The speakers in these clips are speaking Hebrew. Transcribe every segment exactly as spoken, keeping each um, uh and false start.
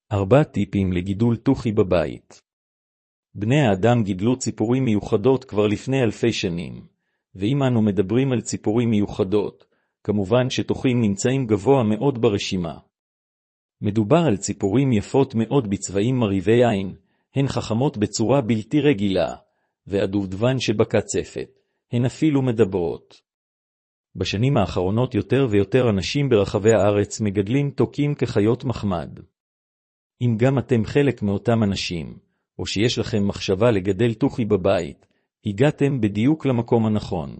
ארבע טיפים לגידול תוכי בבית. בני האדם גידלו ציפורים מיוחדות כבר לפני אלפי שנים, ואם אנו מדברים על ציפורים מיוחדות, כמובן שתוכים נמצאים גבוה מאוד ברשימה. מדובר על ציפורים יפות מאוד בצבעים מרהיבי עין, הן חכמות בצורה בלתי רגילה, והדובדבן שבקצפת, הן אפילו מדברות. בשנים האחרונות יותר ויותר אנשים ברחבי הארץ מגדלים תוכים כחיות מחמד. אם גם אתם חלק מאותם אנשים, או שיש לכם מחשבה לגדל תוכי בבית, הגעתם בדיוק למקום הנכון.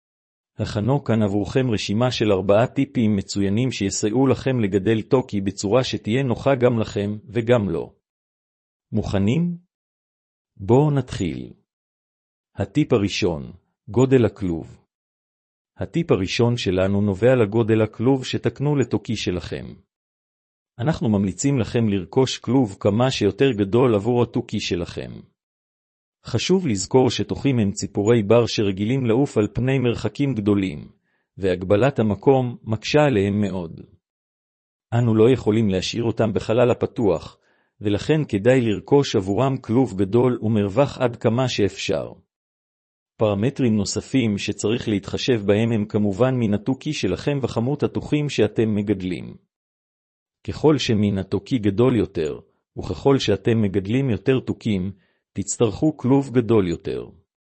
הכנו כאן עבורכם רשימה של ארבעה טיפים מצוינים שיסייעו לכם לגדל תוכי בצורה שתהיה נוחה גם לכם וגם לו. מוכנים? בואו נתחיל. הטיפ הראשון, גודל הכלוב. הטיפ הראשון שלנו נובע לגודל הכלוב שתקנו לתוכי שלכם. אנחנו ממליצים לכם לרכוש כלוב כמה שיותר גדול עבור התוכי שלכם. חשוב לזכור שתוכים הם ציפורי בר שרגילים לעוף על פני מרחקים גדולים, והגבלת המקום מקשה עליהם מאוד. אנו לא יכולים להשאיר אותם בחלל הפתוח, ולכן כדאי לרכוש עבורם כלוב גדול ומרווח עד כמה שאפשר. פרמטרים נוספים שצריך להתחשב בהם הם כמובן מן התוכי שלכם וכמות התוכים שאתם מגדלים. ככל שמין התוכי גדול יותר, וככל שאתם מגדלים יותר תוכים, תצטרכו כלוב גדול יותר.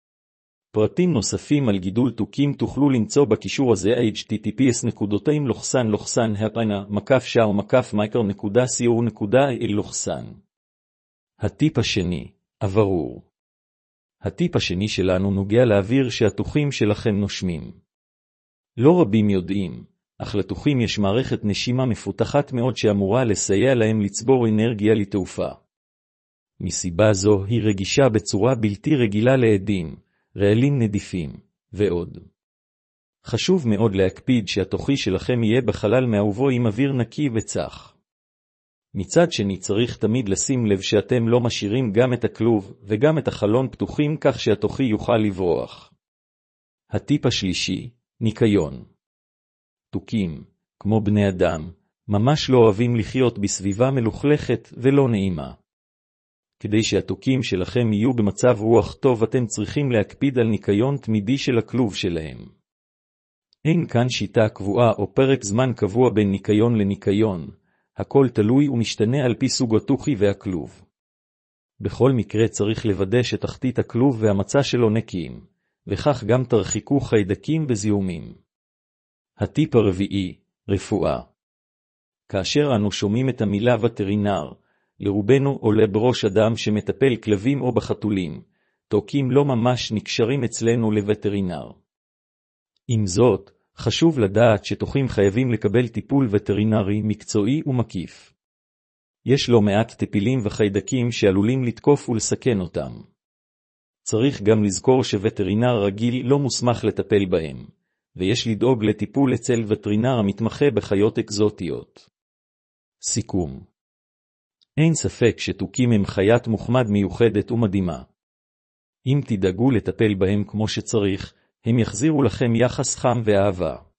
פרטים נוספים על גידול תוכים תוכלו למצוא בקישור הזה אייץ' טי טי פי אס נקודתיים לוחסן לוחסן הפנה מקף שער מקף מייקר נקודה סי או נקודה איי לוחסן. הטיפ השני, אוורור. הטיפ השני שלנו נוגע לאוויר שהתוכים שלכם נושמים. לא רבים יודעים, אך לתוכים יש מערכת נשימה מפותחת מאוד שאמורה לסייע להם לצבור אנרגיה לתעופה. מסיבה זו היא רגישה בצורה בלתי רגילה לעדים, רעלים נדיפים, ועוד. חשוב מאוד להקפיד שהתוכי שלכם יהיה בחלל מאהובו עם אוויר נקי וצח. מצד שני צריך תמיד לשים לב שאתם לא משאירים גם את הכלוב וגם את החלון פתוחים כך שהתוכי יוכל לברוח. הטיפ השלישי, ניקיון. תוכים, כמו בני אדם, ממש לא אוהבים לחיות בסביבה מלוכלכת ולא נעימה. כדי שהתוכים שלכם יהיו במצב רוח טוב אתם צריכים להקפיד על ניקיון תמידי של הכלוב שלהם. אין כאן שיטה קבועה או פרק זמן קבוע בין ניקיון לניקיון, הכל תלוי ומשתנה על פי סוג התוכי והכלוב. בכל מקרה צריך לוודא שתחתית הכלוב והמצע שלו נקיים, וכך גם תרחיקו חיידקים וזיהומים. הטיפ הרביעי, רפואה. כאשר אנו שומעים את המילה וטרינר, לרובנו עולה בראש אדם שמטפל כלבים או בחתולים, תוכים לא ממש נקשרים אצלנו לווטרינר. עם זאת, חשוב לדעת שתוכים חייבים לקבל טיפול וטרינרי מקצועי ומקיף. יש לא מעט טיפולים וחיידקים שעלולים לתקוף ולסכן אותם. צריך גם לזכור שווטרינר רגיל לא מוסמך לטפל בהם, ויש לדאוג לטיפול אצל וטרינר המתמחה בחיות אקזוטיות. סיכום. אין ספק שתוכים הם חיית מוחמד מיוחדת ומדהימה. אם תדאגו לטפל בהם כמו שצריך, הם יחזירו לכם יחס חם ואהבה.